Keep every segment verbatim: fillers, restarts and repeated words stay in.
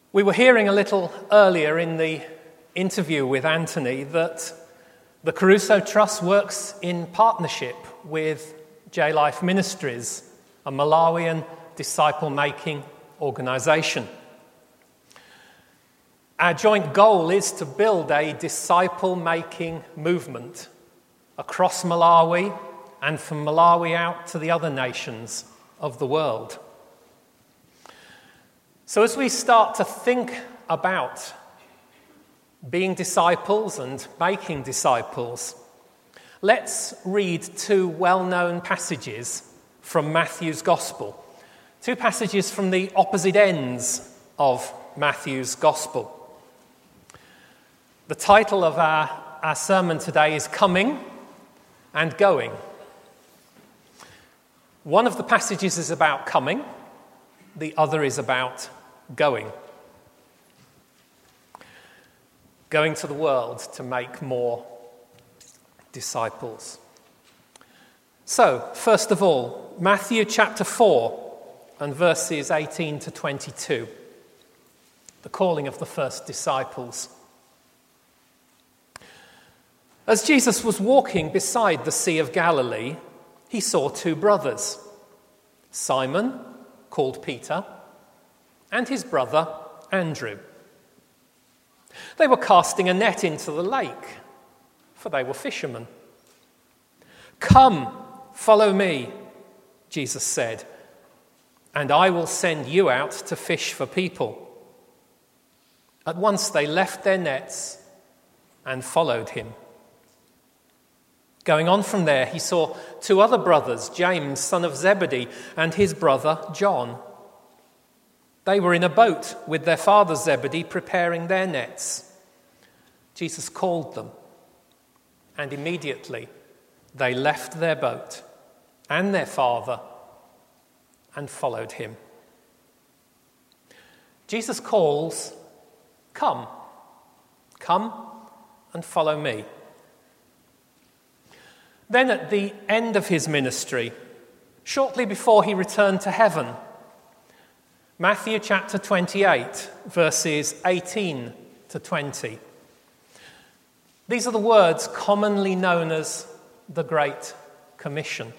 We were hearing a little earlier in the interview with Anthony that the Caruso Trust works in partnership with J-Life Ministries, a Malawian disciple-making organisation. Our joint goal is to build a disciple-making movement across Malawi and from Malawi out to the other nations of the world. So as we start to think about being disciples and making disciples, let's read two well-known passages from Matthew's Gospel, two passages from the opposite ends of Matthew's Gospel. The title of our, our sermon today is Coming and Going. One of the passages is about coming, the other is about going. Going to the world to make more disciples. So, first of all, Matthew chapter four and verses eighteen to twenty-two. The calling of the first disciples. As Jesus was walking beside the Sea of Galilee, he saw two brothers, Simon, called Peter, and his brother Andrew. They were casting a net into the lake, for they were fishermen. "Come, follow me," Jesus said, "and I will send you out to fish for people." At once they left their nets and followed him. Going on from there, he saw two other brothers, James, son of Zebedee, and his brother John. They were in a boat with their father Zebedee, preparing their nets. Jesus called them, and immediately they left their boat and their father and followed him. Jesus calls, "Come, come and follow me." Then at the end of his ministry, shortly before he returned to heaven, Matthew chapter twenty-eight, verses eighteen to twenty. These are the words commonly known as the Great Commission.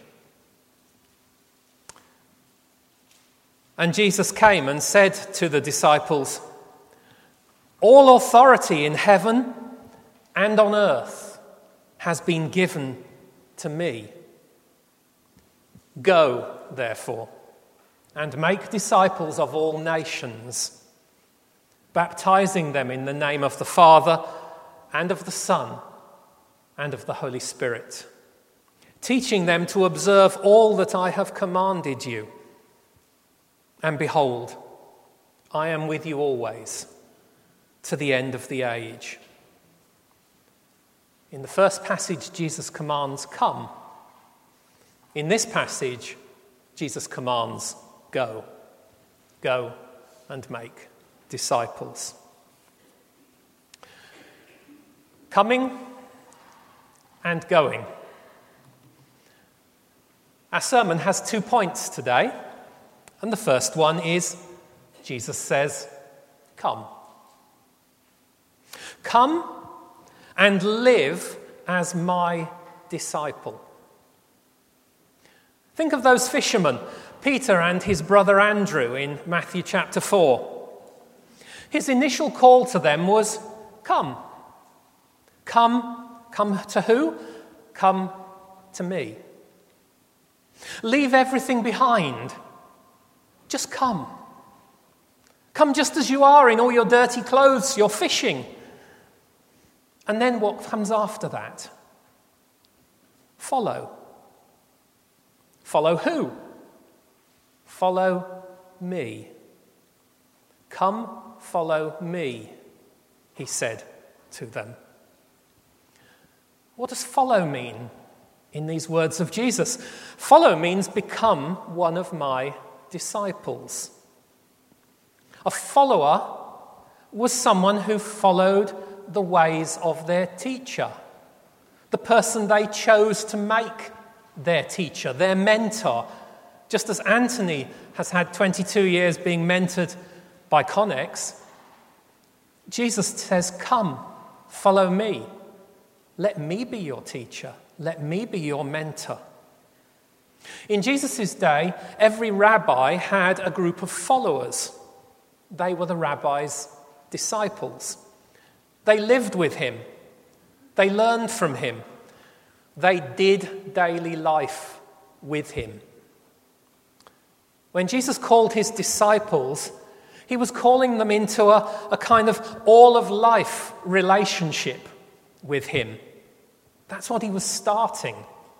And Jesus came and said to the disciples, "All authority in heaven and on earth has been given to me. Go, therefore, and make disciples of all nations, baptizing them in the name of the Father and of the Son and of the Holy Spirit, teaching them to observe all that I have commanded you. And behold, I am with you always, to the end of the age." In the first passage, Jesus commands, "Come." In this passage, Jesus commands, "Go. Go and make disciples." Coming and going. Our sermon has two points today, and the first one is Jesus says, "Come. Come and live as my disciple." Think of those fishermen, Peter and his brother Andrew in Matthew chapter four. His initial call to them was, "Come. Come, come to who? Come to me. Leave everything behind. Just come. Come just as you are in all your dirty clothes, you're fishing." And then what comes after that? Follow. Follow who? Follow me. "Come, follow me," he said to them. What does follow mean in these words of Jesus? Follow means become one of my disciples. A follower was someone who followed the ways of their teacher, the person they chose to make their teacher, their mentor. Just as Anthony has had twenty-two years being mentored by Connex, Jesus says, "Come, follow me. Let me be your teacher. Let me be your mentor." In Jesus' day, every rabbi had a group of followers. They were the rabbi's disciples. They lived with him. They learned from him. They did daily life with him. When Jesus called his disciples, he was calling them into a, a kind of all-of-life relationship with him. That's what he was starting.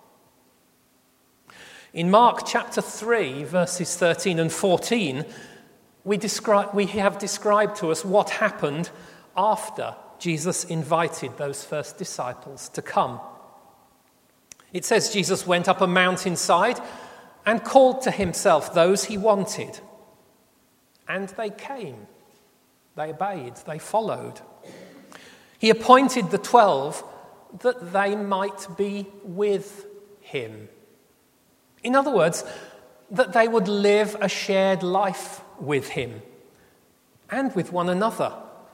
In Mark chapter three, verses thirteen and fourteen, we, describe, we have described to us what happened after Jesus invited those first disciples to come. It says Jesus went up a mountainside and called to himself those he wanted. And they came. They obeyed. They followed. He appointed the twelve that they might be with him. In other words, that they would live a shared life with him and with one another.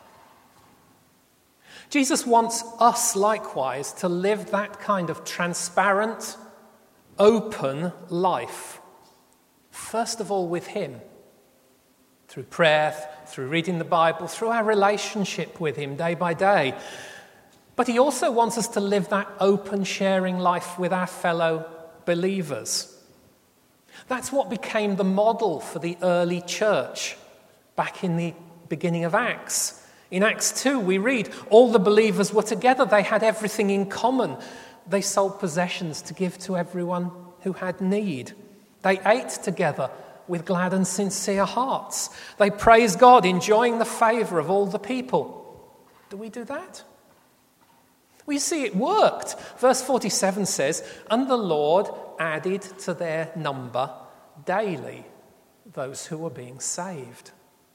Jesus wants us likewise to live that kind of transparent, open life. First of all with him, through prayer, through reading the Bible, through our relationship with him day by day. But he also wants us to live that open sharing life with our fellow believers. That's what became the model for the early church back in the beginning of Acts. In Acts two, we read, all the believers were together. They had everything in common. They sold possessions to give to everyone who had need. They ate together with glad and sincere hearts. They praised God, enjoying the favor of all the people. Do we do that? We see it worked. Verse forty-seven says, and the Lord added to their number daily those who were being saved.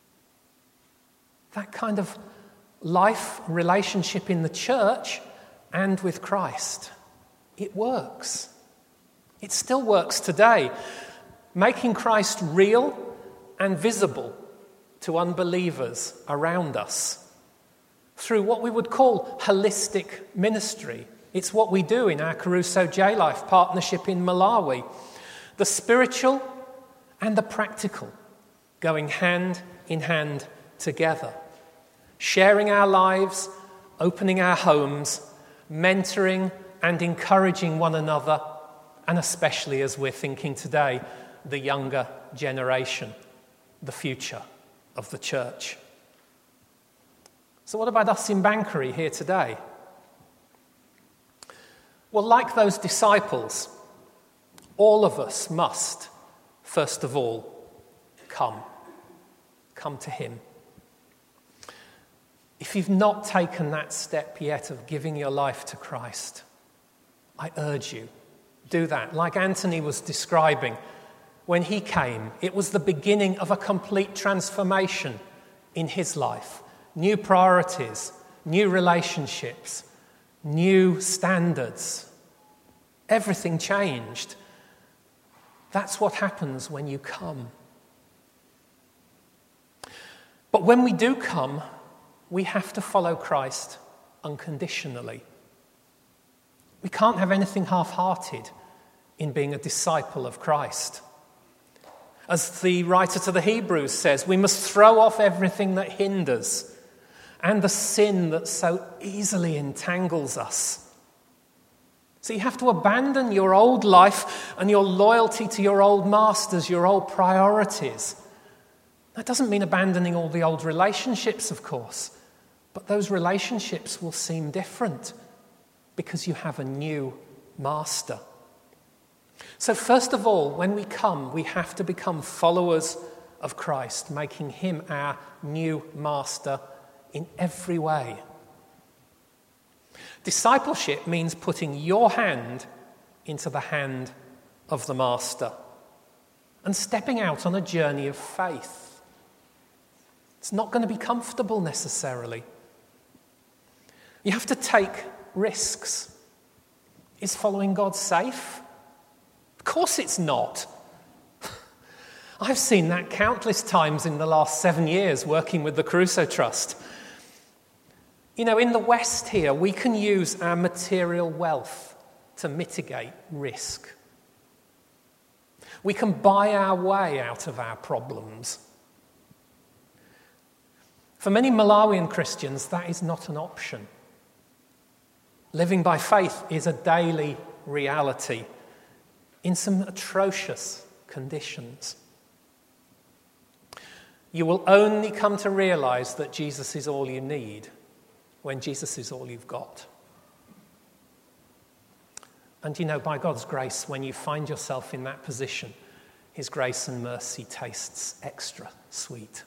That kind of life relationship in the church and with Christ, it works. It still works today, making Christ real and visible to unbelievers around us through what we would call holistic ministry. It's what we do in our Caruso J-Life partnership in Malawi. The spiritual and the practical going hand in hand together. Sharing our lives, opening our homes, mentoring and encouraging one another, and especially as we're thinking today, the younger generation, the future of the church. So what about us in Banchory here today? Well, like those disciples, all of us must, first of all, come. Come to him. If you've not taken that step yet of giving your life to Christ, I urge you, do that. Like Anthony was describing, when he came, it was the beginning of a complete transformation in his life. New priorities, new relationships, new standards. Everything changed. That's what happens when you come. But when we do come, we have to follow Christ unconditionally. We can't have anything half-hearted in being a disciple of Christ. As the writer to the Hebrews says, we must throw off everything that hinders and the sin that so easily entangles us. So you have to abandon your old life and your loyalty to your old masters, your old priorities. That doesn't mean abandoning all the old relationships, of course, but those relationships will seem different because you have a new master. So first of all, when we come, we have to become followers of Christ, making him our new master in every way. Discipleship means putting your hand into the hand of the master and stepping out on a journey of faith. It's not going to be comfortable necessarily. You have to take risks. Is following God safe? Of course it's not. I've seen that countless times in the last seven years working with the Caruso Trust. You know, in the West here, we can use our material wealth to mitigate risk. We can buy our way out of our problems. For many Malawian Christians, that is not an option. Living by faith is a daily reality in some atrocious conditions. You will only come to realize that Jesus is all you need when Jesus is all you've got. And you know, by God's grace, when you find yourself in that position, his grace and mercy tastes extra sweet.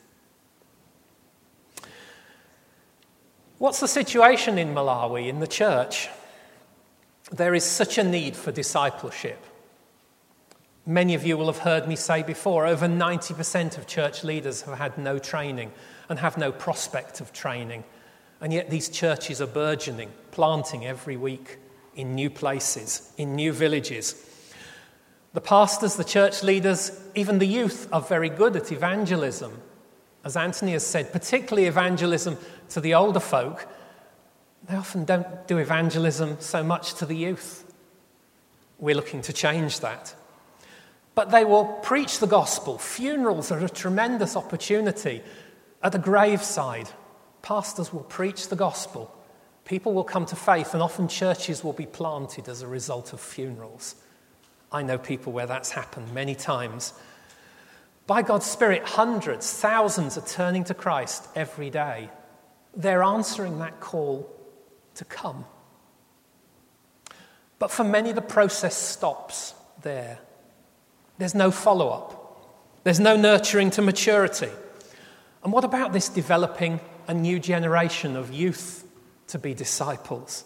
What's the situation in Malawi, in the church? There is such a need for discipleship. Many of you will have heard me say before, over ninety percent of church leaders have had no training and have no prospect of training. And yet these churches are burgeoning, planting every week in new places, in new villages. The pastors, the church leaders, even the youth are very good at evangelism. As Anthony has said, particularly evangelism to the older folk. They often don't do evangelism so much to the youth. We're looking to change that. But they will preach the gospel. Funerals are a tremendous opportunity. At the graveside, pastors will preach the gospel. People will come to faith, and often churches will be planted as a result of funerals. I know people where that's happened many times. By God's Spirit, hundreds, thousands are turning to Christ every day. They're answering that call to come. But for many, the process stops there. There's no follow-up. There's no nurturing to maturity. And what about this developing a new generation of youth to be disciples?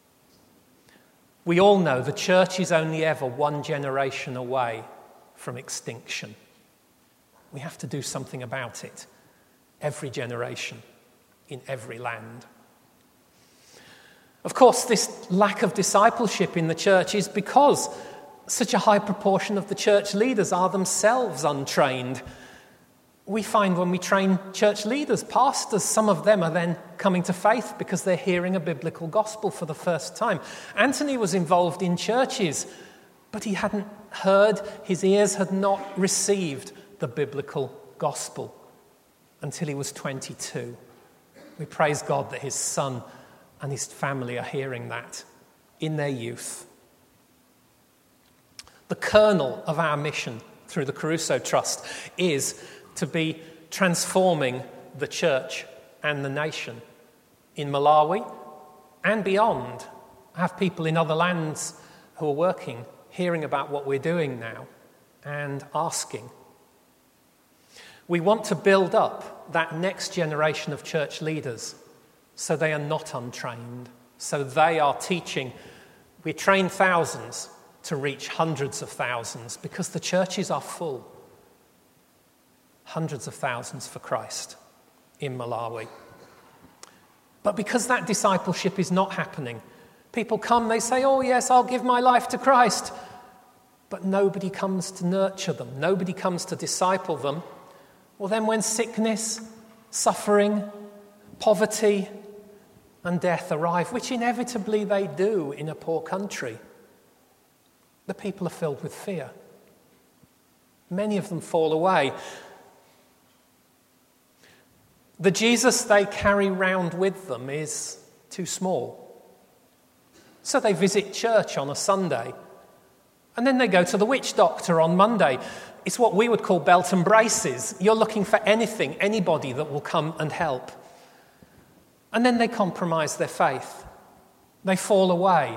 We all know the church is only ever one generation away from extinction. We have to do something about it. Every generation, in every land. Of course, this lack of discipleship in the church is because such a high proportion of the church leaders are themselves untrained. We find when we train church leaders, pastors, some of them are then coming to faith because they're hearing a biblical gospel for the first time. Anthony was involved in churches, but he hadn't heard, his ears had not received the biblical gospel until he was twenty-two. We praise God that his son and his family are hearing that in their youth. The kernel of our mission through the Caruso Trust is to be transforming the church and the nation in Malawi and beyond. I have people in other lands who are working, hearing about what we're doing now and asking. We want to build up that next generation of church leaders so they are not untrained, so they are teaching. We train thousands to reach hundreds of thousands because the churches are full. Hundreds of thousands for Christ in Malawi. But because that discipleship is not happening, people come, they say, oh yes, I'll give my life to Christ. But nobody comes to nurture them. Nobody comes to disciple them. Well, then when sickness, suffering, poverty, and death arrive, which inevitably they do in a poor country, the people are filled with fear. Many of them fall away. The Jesus they carry round with them is too small. So they visit church on a Sunday, and then they go to the witch doctor on Monday. It's what we would call belt and braces. You're looking for anything, anybody that will come and help. And then they compromise their faith. They fall away.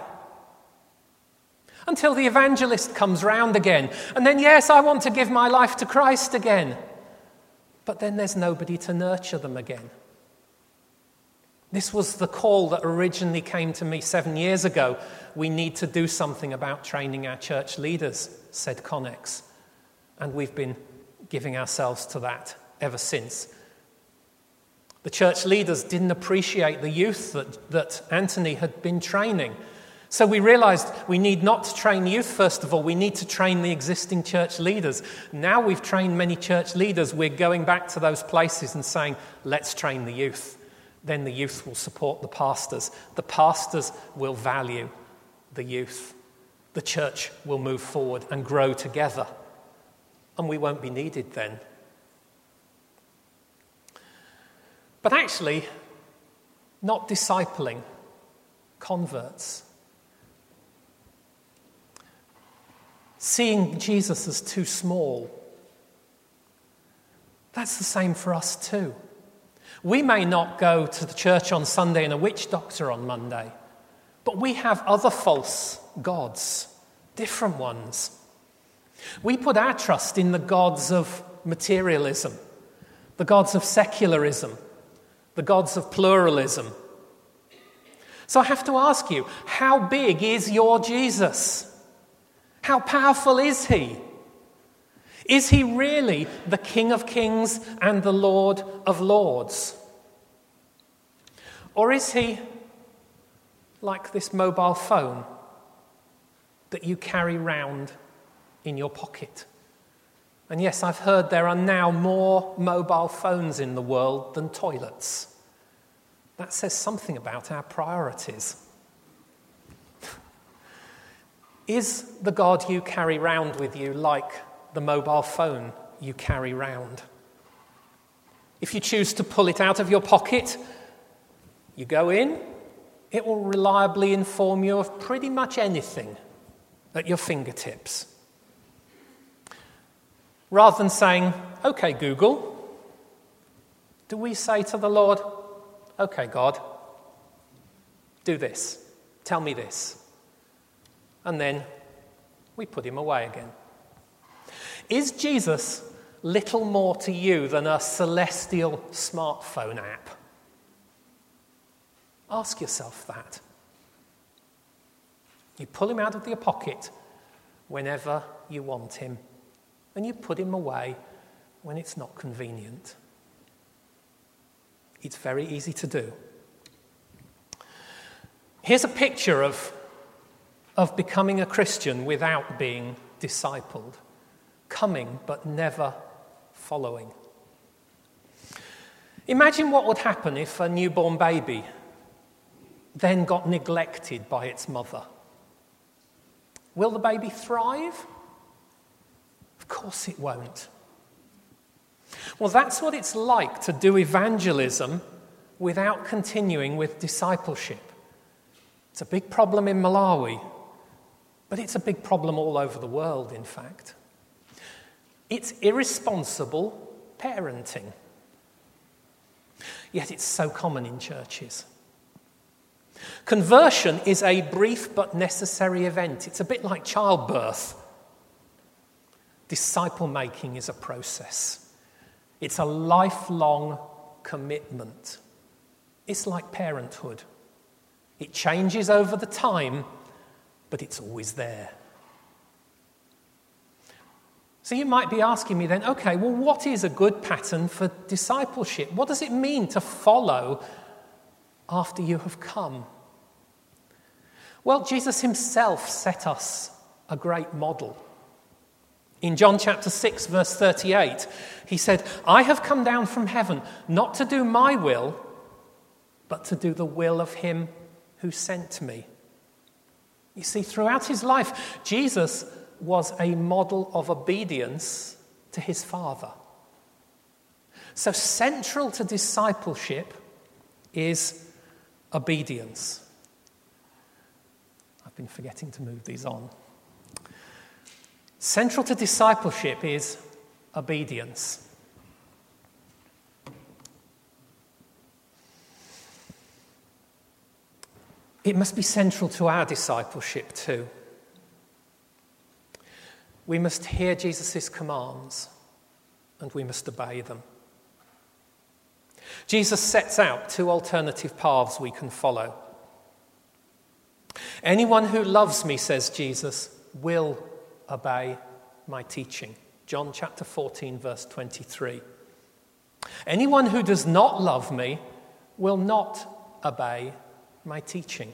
Until the evangelist comes round again. And then, yes, I want to give my life to Christ again. But then there's nobody to nurture them again. This was the call that originally came to me seven years ago. We need to do something about training our church leaders, said Connex. And we've been giving ourselves to that ever since. The church leaders didn't appreciate the youth that, that Anthony had been training. So we realized we need not to train youth, first of all. We need to train the existing church leaders. Now we've trained many church leaders. We're going back to those places and saying, let's train the youth. then the youth will support the pastors. The pastors will value the youth. The church will move forward and grow together. And we won't be needed then. But actually, not discipling converts. Seeing Jesus as too small. That's the same for us too. We may not go to the church on Sunday and a witch doctor on Monday, but we have other false gods, different ones. We put our trust in the gods of materialism, the gods of secularism, the gods of pluralism. So I have to ask you, how big is your Jesus? How powerful is he? Is he really the King of Kings and the Lord of Lords? Or is he like this mobile phone that you carry round in your pocket? And yes, I've heard there are now more mobile phones in the world than toilets. That says something about our priorities. Is the God you carry round with you like the mobile phone you carry round? If you choose to pull it out of your pocket, you go in, it will reliably inform you of pretty much anything at your fingertips. Rather than saying, okay, Google, do we say to the Lord, okay, God, do this, tell me this. And then we put him away again. Is Jesus little more to you than a celestial smartphone app? Ask yourself that. You pull him out of your pocket whenever you want him, and you put him away when it's not convenient. It's very easy to do. Here's a picture of, of becoming a Christian without being discipled. Coming but never following. Imagine what would happen if a newborn baby then got neglected by its mother. Will the baby thrive? Of course it won't. Well, that's what it's like to do evangelism without continuing with discipleship. It's a big problem in Malawi, but it's a big problem all over the world, in fact. It's irresponsible parenting. Yet it's so common in churches. Conversion is a brief but necessary event. It's a bit like childbirth. Disciple making is a process. It's a lifelong commitment. It's like parenthood. It changes over the time, but it's always there. So you might be asking me then, okay, well, what is a good pattern for discipleship? What does it mean to follow after you have come? Well, Jesus himself set us a great model. In John chapter six, verse thirty-eight, he said, I have come down from heaven not to do my will, but to do the will of him who sent me. You see, throughout his life, Jesus was a model of obedience to his Father. So central to discipleship is obedience. I've been forgetting to move these on. Central to discipleship is obedience. It must be central to our discipleship too. We must hear Jesus' commands and we must obey them. Jesus sets out two alternative paths we can follow. Anyone who loves me, says Jesus, will obey my teaching. John chapter fourteen, verse twenty-three. Anyone who does not love me will not obey my teaching.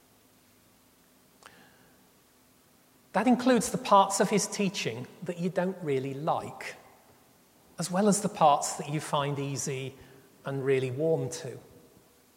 That includes the parts of his teaching that you don't really like, as well as the parts that you find easy and really warm to.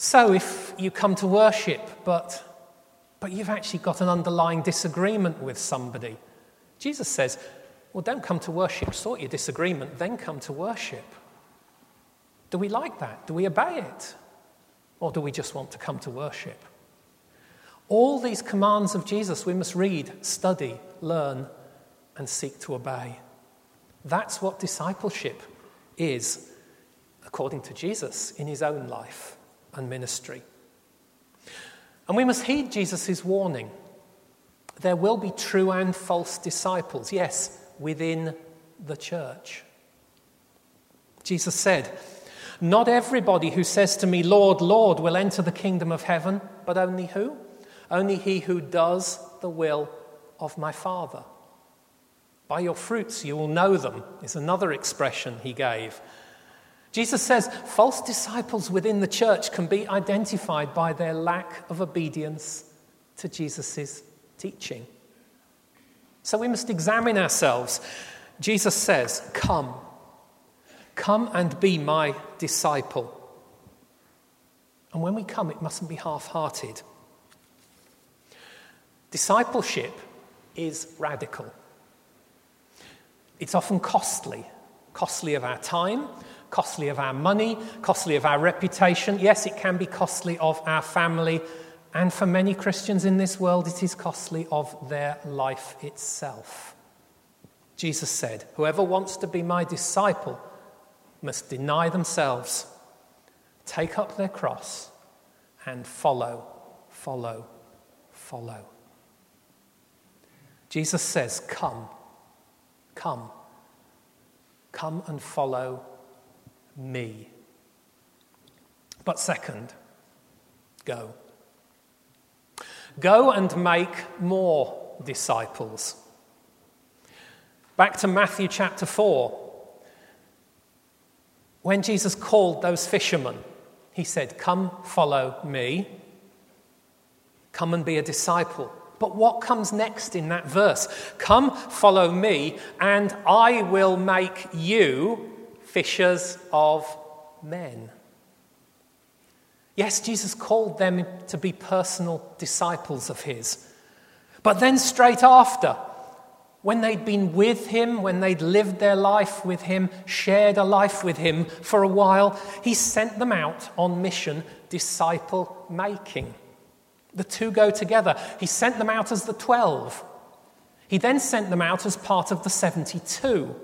So if you come to worship, but, but you've actually got an underlying disagreement with somebody, Jesus says, well, don't come to worship, sort your disagreement, then come to worship. Do we like that? Do we obey it? Or do we just want to come to worship? All these commands of Jesus we must read, study, learn, and seek to obey. That's what discipleship is, according to Jesus, in his own life and ministry. And we must heed Jesus' warning. There will be true and false disciples, yes, within the church. Jesus said, "Not everybody who says to me, 'Lord, Lord,' will enter the kingdom of heaven, but only who? Only he who does the will of my Father. By your fruits you will know them," is another expression he gave. Jesus says false disciples within the church can be identified by their lack of obedience to Jesus' teaching. So we must examine ourselves. Jesus says, "Come, come and be my disciple." And when we come, it mustn't be half-hearted. Discipleship is radical. It's often costly, costly of our time, costly of our money, costly of our reputation. Yes, it can be costly of our family, and for many Christians in this world, it is costly of their life itself. Jesus said, "Whoever wants to be my disciple must deny themselves, take up their cross, and follow, follow, follow." Jesus says, "Come, come, come and follow me." But second, go. Go and make more disciples. Back to Matthew chapter four. When Jesus called those fishermen, he said, "Come, follow me. Come and be a disciple." But what comes next in that verse? "Come, follow me, and I will make you fishers of men." Yes, Jesus called them to be personal disciples of his. But then straight after, when they'd been with him, when they'd lived their life with him, shared a life with him for a while, he sent them out on mission, disciple making. The two go together. He sent them out as the twelve. He then sent them out as part of the seventy-two.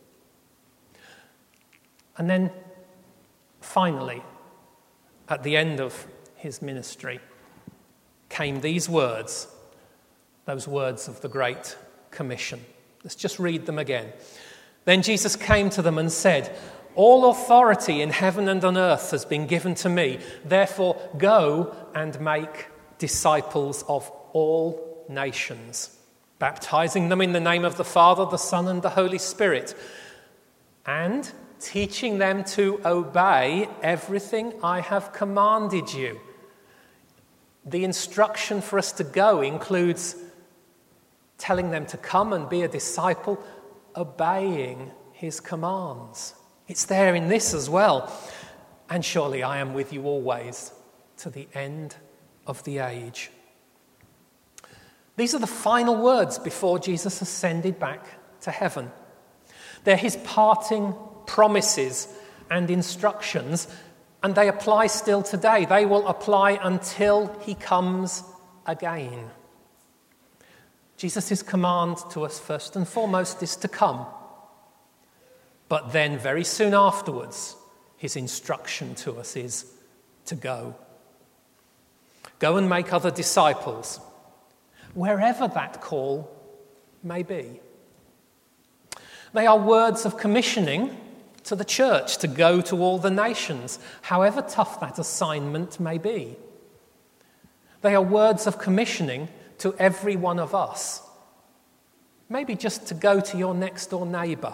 And then, finally, at the end of his ministry, came these words, those words of the Great Commission. Let's just read them again. "Then Jesus came to them and said, 'All authority in heaven and on earth has been given to me. Therefore, go and make disciples of all nations, baptizing them in the name of the Father, the Son, and the Holy Spirit, and teaching them to obey everything I have commanded you.'" The instruction for us to go includes telling them to come and be a disciple, obeying his commands. It's there in this as well. "And surely I am with you always to the end of the age." These are the final words before Jesus ascended back to heaven. They're his parting promises and instructions, and they apply still today. They will apply until he comes again. Jesus' command to us first and foremost is to come. But then very soon afterwards, his instruction to us is to go. Go and make other disciples, wherever that call may be. They are words of commissioning to the church to go to all the nations, however tough that assignment may be. They are words of commissioning to every one of us, maybe just to go to your next door neighbour.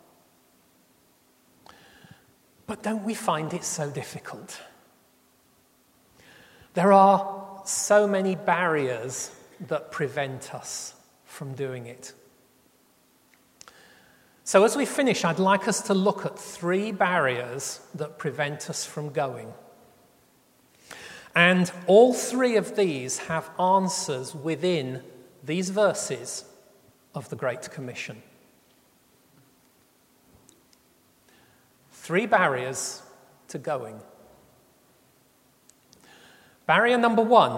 But don't we find it so difficult? There are so many barriers that prevent us from doing it. So as we finish, I'd like us to look at three barriers that prevent us from going. And all three of these have answers within these verses of the Great Commission. Three barriers to going. Barrier number one.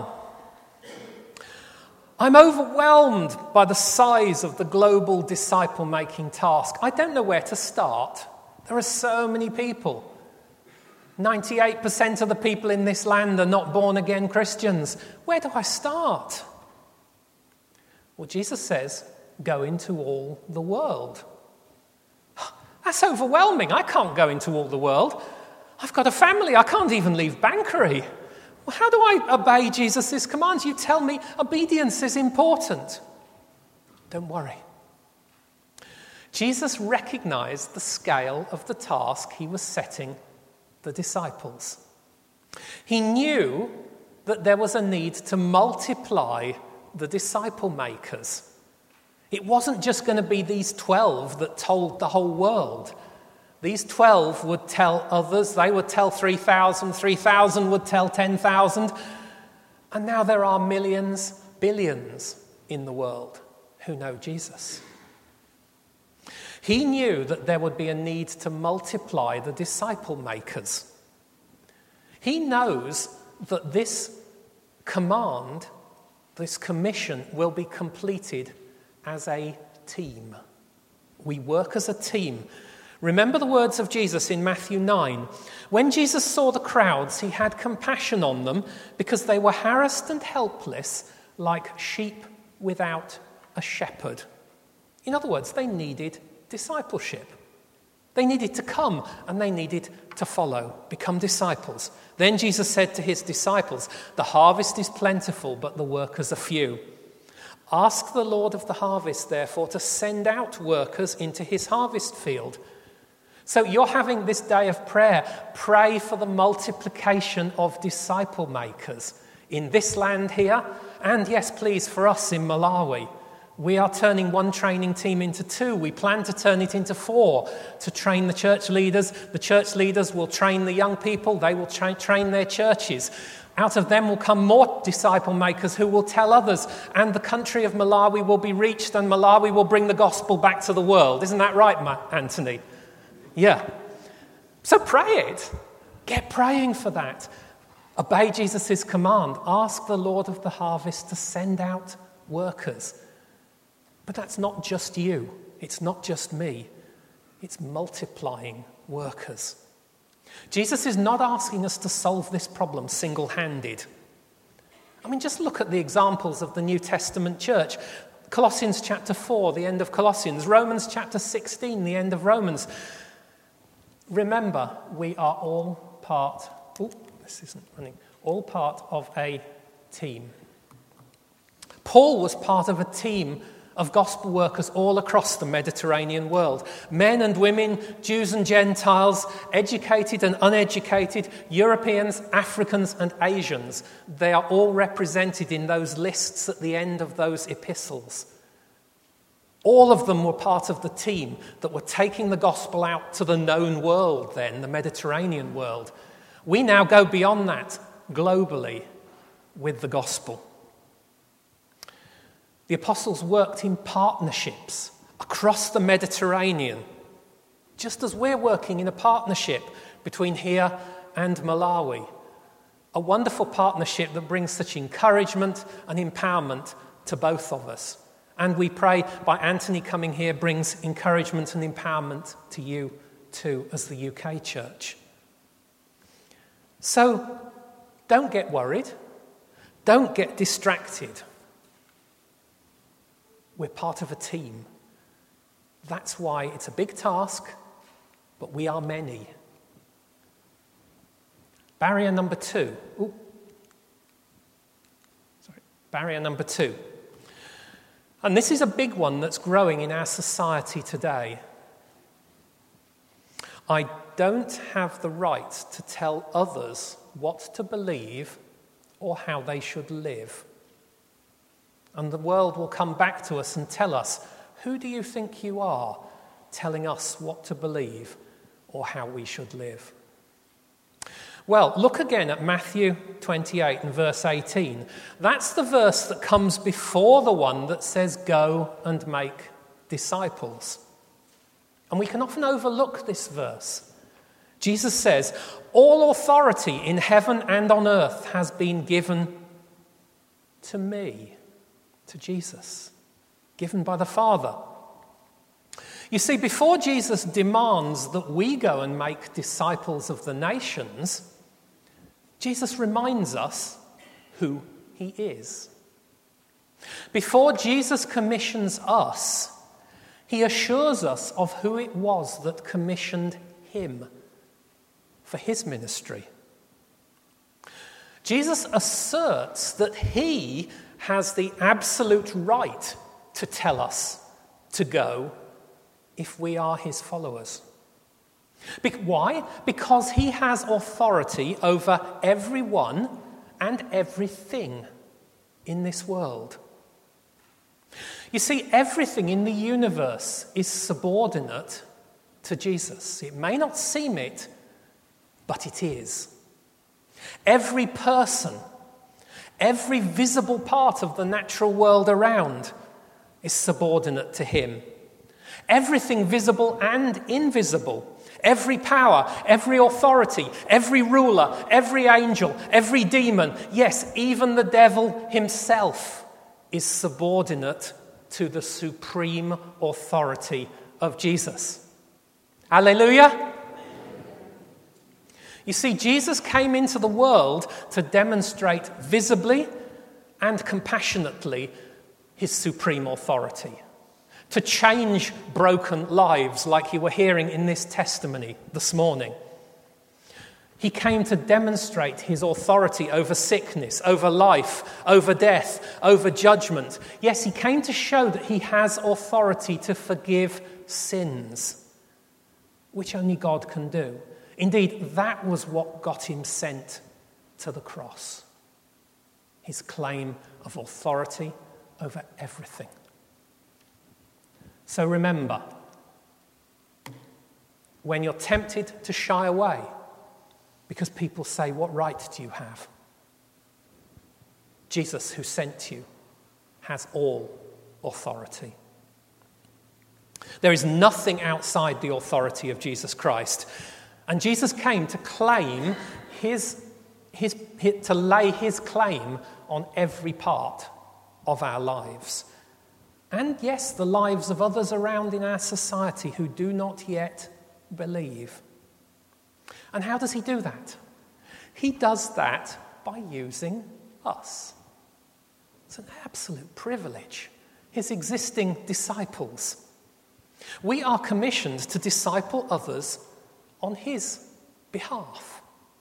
I'm overwhelmed by the size of the global disciple-making task. I don't know where to start. There are so many people. ninety-eight percent of the people in this land are not born-again Christians. Where do I start? Well, Jesus says, go into all the world. That's overwhelming. I can't go into all the world. I've got a family. I can't even leave Bankery. Well, how do I obey Jesus' commands? You tell me obedience is important. Don't worry. Jesus recognized the scale of the task he was setting the disciples. He knew that there was a need to multiply the disciple makers. It wasn't just going to be these twelve that told the whole world. These twelve would tell others, they would tell three thousand, three thousand would tell ten thousand, and now there are millions, billions in the world who know Jesus. He knew that there would be a need to multiply the disciple makers. He knows that this command, this commission, will be completed as a team. We work as a team. Remember the words of Jesus in Matthew nine. When Jesus saw the crowds, he had compassion on them because they were harassed and helpless like sheep without a shepherd. In other words, they needed discipleship. They needed to come and they needed to follow, become disciples. Then Jesus said to his disciples, the harvest is plentiful, but the workers are few. Ask the Lord of the harvest, therefore, to send out workers into his harvest field. So you're having this day of prayer. Pray for the multiplication of disciple makers in this land here, and yes, please, for us in Malawi. We are turning one training team into two. We plan to turn it into four to train the church leaders. The church leaders will train the young people. They will tra- train their churches. Out of them will come more disciple makers who will tell others. And the country of Malawi will be reached and Malawi will bring the gospel back to the world. Isn't that right, Ma- Anthony? Yeah. So pray it. Get praying for that. Obey Jesus' command. Ask the Lord of the harvest to send out workers. But that's not just you. It's not just me. It's multiplying workers. Jesus is not asking us to solve this problem single-handed. I mean, just look at the examples of the New Testament church. Colossians chapter four, the end of Colossians. Romans chapter sixteen, the end of Romans. Remember, we are all part, oh, this isn't running, all part of a team. Paul was part of a team of gospel workers all across the Mediterranean world. Men and women, Jews and Gentiles, educated and uneducated, Europeans, Africans and Asians. They are all represented in those lists at the end of those epistles. All of them were part of the team that were taking the gospel out to the known world then, the Mediterranean world. We now go beyond that globally with the gospel. The apostles worked in partnerships across the Mediterranean, just as we're working in a partnership between here and Malawi. A wonderful partnership that brings such encouragement and empowerment to both of us. And we pray by Anthony coming here brings encouragement and empowerment to you too as the U K church. So don't get worried. Don't get distracted. We're part of a team. That's why it's a big task, but we are many. Barrier number two. Ooh. Sorry. Barrier number two. And this is a big one that's growing in our society today. I don't have the right to tell others what to believe or how they should live. And the world will come back to us and tell us, who do you think you are, telling us what to believe or how we should live? Well, look again at Matthew twenty-eight and verse eighteen. That's the verse that comes before the one that says, "Go and make disciples." And we can often overlook this verse. Jesus says, "All authority in heaven and on earth has been given to me," to Jesus, given by the Father. You see, before Jesus demands that we go and make disciples of the nations, Jesus reminds us who he is. Before Jesus commissions us, he assures us of who it was that commissioned him for his ministry. Jesus asserts that he has the absolute right to tell us to go if we are his followers. Be- why? Because he has authority over everyone and everything in this world. You see, everything in the universe is subordinate to Jesus. It may not seem it, but it is. Every person, every visible part of the natural world around is subordinate to him. Everything visible and invisible, every power, every authority, every ruler, every angel, every demon, yes, even the devil himself is subordinate to the supreme authority of Jesus. Hallelujah! You see, Jesus came into the world to demonstrate visibly and compassionately his supreme authority, to change broken lives like you were hearing in this testimony this morning. He came to demonstrate his authority over sickness, over life, over death, over judgment. Yes, he came to show that he has authority to forgive sins, which only God can do. Indeed, that was what got him sent to the cross. His claim of authority over everything. So remember, when you're tempted to shy away because people say, "What right do you have?" Jesus, who sent you, has all authority. There is nothing outside the authority of Jesus Christ. And Jesus came to claim his, his, his, to lay his claim on every part of our lives. And yes, the lives of others around in our society who do not yet believe. And how does he do that? He does that by using us. It's an absolute privilege. His existing disciples. We are commissioned to disciple others on his behalf.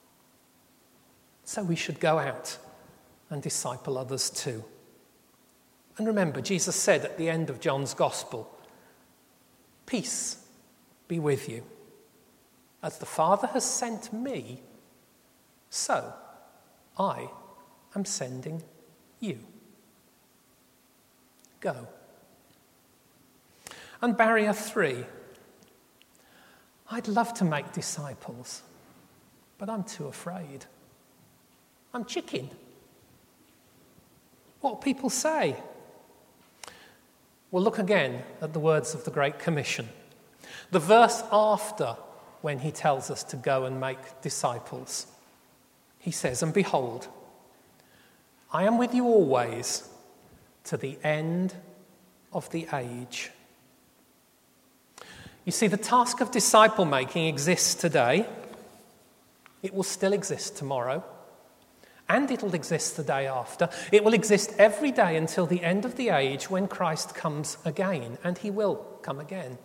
So we should go out and disciple others too. And remember, Jesus said at the end of John's Gospel, "Peace be with you. As the Father has sent me, so I am sending you." Go. And barrier three. I'd love to make disciples, but I'm too afraid. I'm chicken. What people say? Well, look again at the words of the Great Commission. The verse after when he tells us to go and make disciples. He says, "And behold, I am with you always to the end of the age." You see, the task of disciple making exists today. It will still exist tomorrow. And it will exist the day after. It will exist every day until the end of the age when Christ comes again. And he will come again.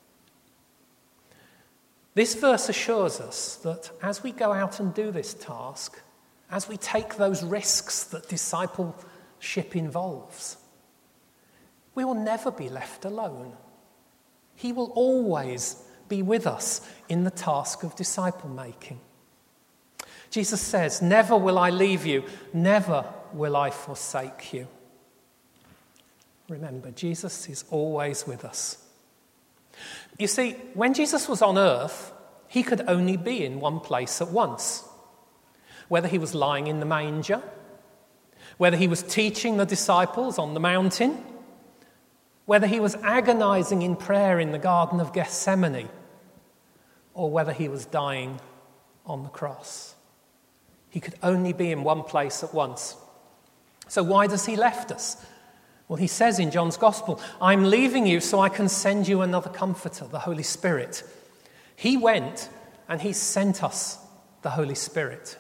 This verse assures us that as we go out and do this task, as we take those risks that discipleship involves, we will never be left alone. He will always be with us in the task of disciple making. Jesus says, "Never will I leave you, never will I forsake you." Remember, Jesus is always with us. You see, when Jesus was on earth, he could only be in one place at once. whether he was lying in the manger, whether he was teaching the disciples on the mountain, whether he was agonizing in prayer in the Garden of Gethsemane, or whether he was dying on the cross. He could only be in one place at once. So why does he left us? Well, he says in John's Gospel, I'm leaving you so I can send you another comforter, the Holy Spirit. He went and he sent us the Holy Spirit.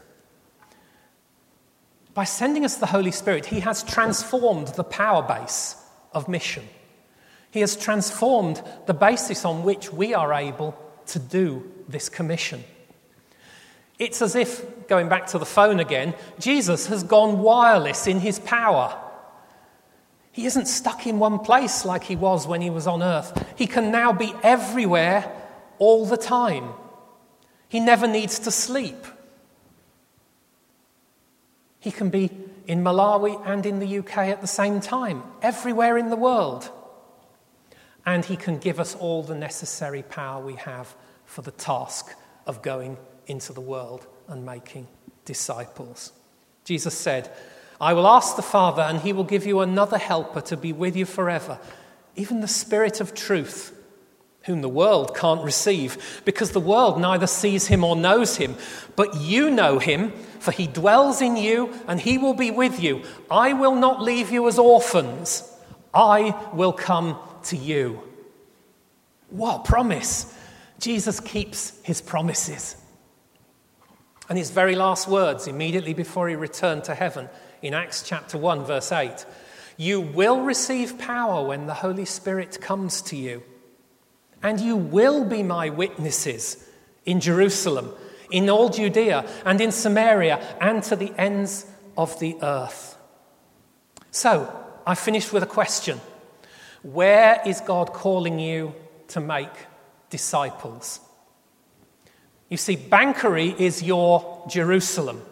By sending us the Holy Spirit, he has transformed the power base of mission. He has transformed the basis on which we are able to do this commission. It's as if, going back to the phone again, Jesus has gone wireless in his power. He isn't stuck in one place like he was when he was on earth. He can now be everywhere all the time. He never needs to sleep. He can be in Malawi and in the U K at the same time, everywhere in the world. And he can give us all the necessary power we have for the task of going into the world and making disciples. Jesus said, I will ask the Father, and he will give you another helper to be with you forever, even the Spirit of truth, whom the world can't receive, because the world neither sees him or knows him. But you know him, for he dwells in you, and he will be with you. I will not leave you as orphans. I will come to you. What a promise. Jesus keeps his promises. And his very last words, immediately before he returned to heaven, in Acts chapter one, verse eight, you will receive power when the Holy Spirit comes to you. And you will be my witnesses in Jerusalem, in all Judea and in Samaria, and to the ends of the earth. So, I finished with a question. Where is God calling you to make disciples? You see, Banchory is your Jerusalem.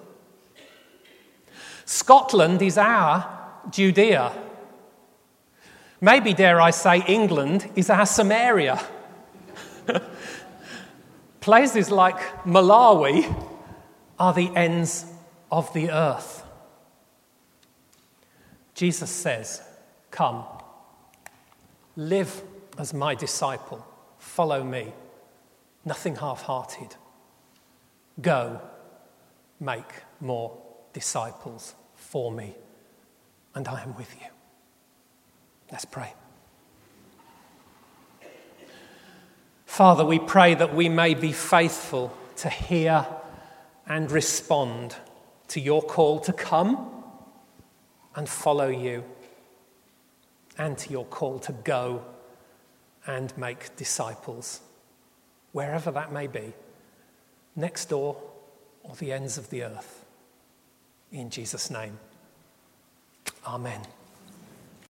Scotland is our Judea. Maybe, dare I say, England is our Samaria. Places like Malawi are the ends of the earth. Jesus says, come, live as my disciple, follow me, nothing half-hearted. Go, make more disciples for me, and I am with you. Let's pray. Father, we pray that we may be faithful to hear and respond to your call to come and follow you, and to your call to go and make disciples, wherever that may be, next door or the ends of the earth. In Jesus' name, amen.